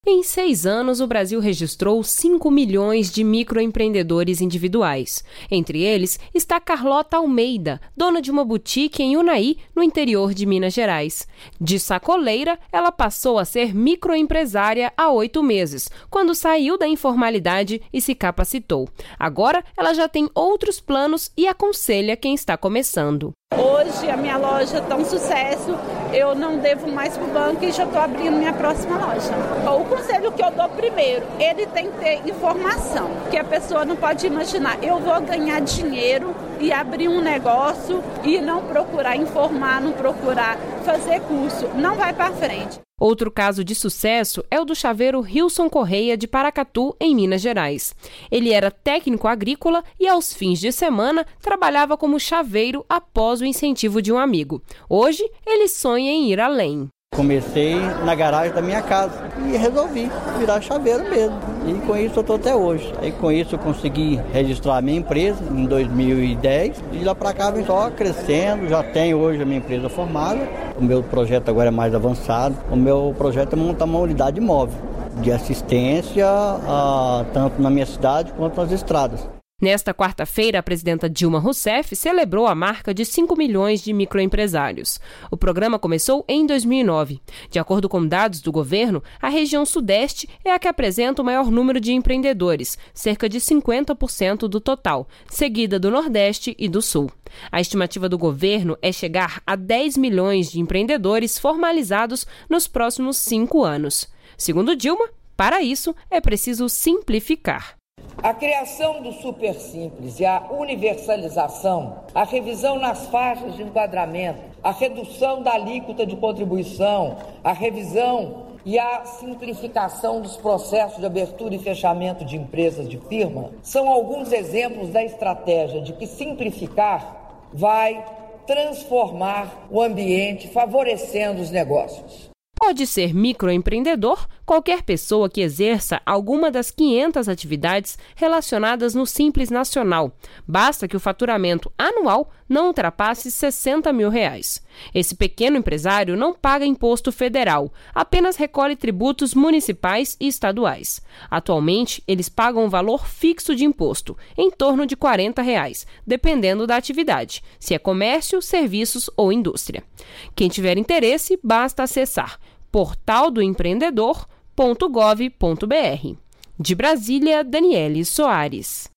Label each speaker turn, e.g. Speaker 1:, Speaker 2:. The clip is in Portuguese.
Speaker 1: Em 6 anos, o Brasil registrou 5 milhões de microempreendedores individuais. Entre eles está Carlota Almeida, dona de uma boutique em Unai, no interior de Minas Gerais. De sacoleira, ela passou a ser microempresária há 8 meses, quando saiu da informalidade e se capacitou. Agora, ela já tem outros planos e aconselha quem está começando.
Speaker 2: Hoje a minha loja está um sucesso, eu não devo mais para o banco e já estou abrindo minha próxima loja. O conselho que eu dou primeiro, ele tem que ter informação, que a pessoa não pode imaginar, eu vou ganhar dinheiro e abrir um negócio e não procurar informar, não procurar fazer curso, não vai para frente.
Speaker 1: Outro caso de sucesso é o do chaveiro Rilson Correia, de Paracatu, em Minas Gerais. Ele era técnico agrícola e, aos fins de semana, trabalhava como chaveiro após o incentivo de um amigo. Hoje, ele sonha em ir além.
Speaker 3: Comecei na garagem da minha casa e resolvi virar chaveiro mesmo. E com isso eu estou até hoje. Aí com isso eu consegui registrar a minha empresa em 2010 e lá para cá vem só crescendo. Já tenho hoje a minha empresa formada. O meu projeto agora é mais avançado. O meu projeto é montar uma unidade móvel de assistência tanto na minha cidade quanto nas estradas.
Speaker 1: Nesta quarta-feira, a presidenta Dilma Rousseff celebrou a marca de 5 milhões de microempresários. O programa começou em 2009. De acordo com dados do governo, a região Sudeste é a que apresenta o maior número de empreendedores, cerca de 50% do total, seguida do Nordeste e do Sul. A estimativa do governo é chegar a 10 milhões de empreendedores formalizados nos próximos 5 anos. Segundo Dilma, para isso é preciso simplificar.
Speaker 4: A criação do Super Simples e a universalização, a revisão nas faixas de enquadramento, a redução da alíquota de contribuição, a revisão e a simplificação dos processos de abertura e fechamento de empresas de firma são alguns exemplos da estratégia de que simplificar vai transformar o ambiente, favorecendo os negócios.
Speaker 1: Pode ser microempreendedor qualquer pessoa que exerça alguma das 500 atividades relacionadas no Simples Nacional. Basta que o faturamento anual não ultrapasse R$ 60 mil. Esse pequeno empresário não paga imposto federal, apenas recolhe tributos municipais e estaduais. Atualmente, eles pagam um valor fixo de imposto, em torno de R$ 40, dependendo da atividade, se é comércio, serviços ou indústria. Quem tiver interesse, basta acessar portaldoempreendedor.gov.br. De Brasília, Daniele Soares.